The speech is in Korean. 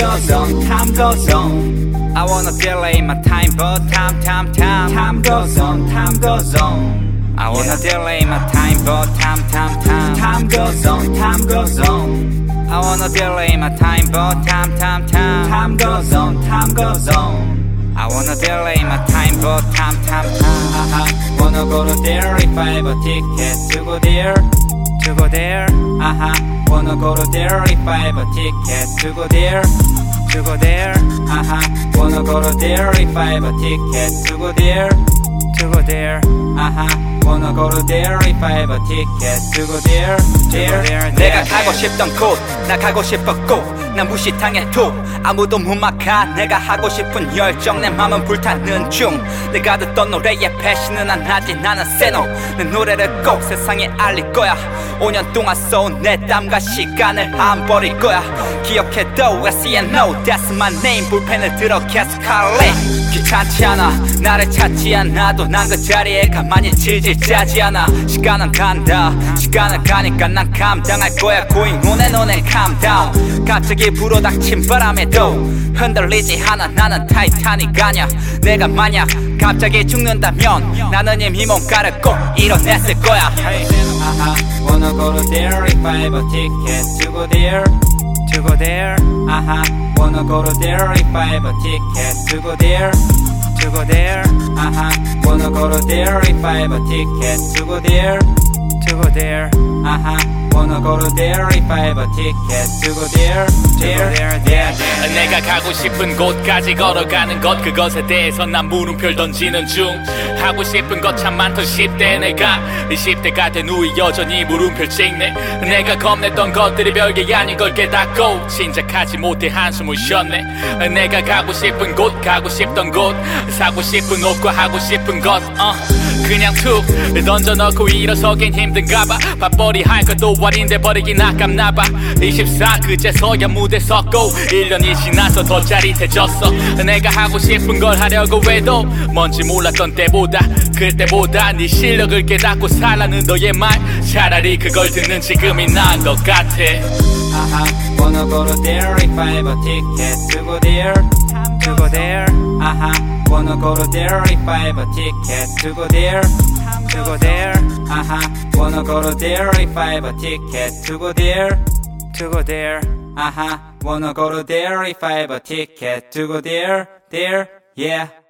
goes on, time goes on. I wanna delay my time, but time goes on, time goes on. I wanna delay my time, but time goes on, time goes on. I wanna delay my time, but time goes on, time goes on. I wanna delay my time, but time. Wanna go to there if I have a ticket to go there, to go there. Wanna go to there if I have a ticket to go there, to go there. Wanna go to there if I have a ticket to go there, to go there. Wanna go to there if I have a ticket to go there, there. 내가 가고 싶던 곳, 나 가고 싶었고 난 무시당해도 아무도 못 막아. 내가 하고 싶은 열정, 내 맘은 불타는 중. 내가 듣던 노래에 패션은 안 하지. 나는 세노, 내 노래를 꼭 세상에 알릴 거야. 5년 동안 쏜 내 땀과 시간을 안 버릴 거야. 기억해도 SENO, that's my name. 불펜을 들어 계속 할래. 귀찮지 않아, 나를 찾지 않아도 난 그 자리에 가만히 질질 짜지 않아. 시간은 간다, 시간은 가니까 난 감당할 거야. Going on and on and calm down. 갑자기 불어닥친 바람에도 흔들리지 않아. 나는 타이타닉 아냐. 내가 만약 갑자기 죽는다면 나는 이미 뭔가를 꼭 이뤄냈을 거야. Wanna go to there if I have a ticket to go there, to go there. Wanna go to there if I have a ticket to go there, to go there. Wanna go to there if I have a ticket to go there, to go there. Wanna go to there if I have a ticket to go there, there. 내가 가고 싶은 곳까지 걸어가는 것, 그것에 대해서 난 물음표를 던지는 중. 하고 싶은 것 참 많던 10대 내가 20대가 된 후에 여전히 물음표를 찍네. 내가 겁냈던 것들이 별게 아닌 걸 깨닫고 진작하지 못해 한숨을 쉬었네. 내가 가고 싶은 곳, 가고 싶던 곳, 사고 싶은 옷과 하고 싶은 것, 그냥 툭 던져넣고 일어서긴 힘든가봐. 밥벌이 할 것도 아닌데 버리긴 아깝나봐. 24 그제서야 무대 섰고 1년이 지나서 더 짜릿해졌어. 내가 하고 싶은 걸 하려고 해도 뭔지 몰랐던 때보다, 그때보다 네 실력을 깨닫고 살라는 너의 말, 차라리 그걸 듣는 지금이 나은 것 같아. Wanna go to there if I have a ticket to go there, to go there. Wanna go to there if I have a ticket to go there, to go there. Wanna go to there if I have a ticket to go there, to go there. Wanna go to there if I have a ticket to go there, there. Yeah.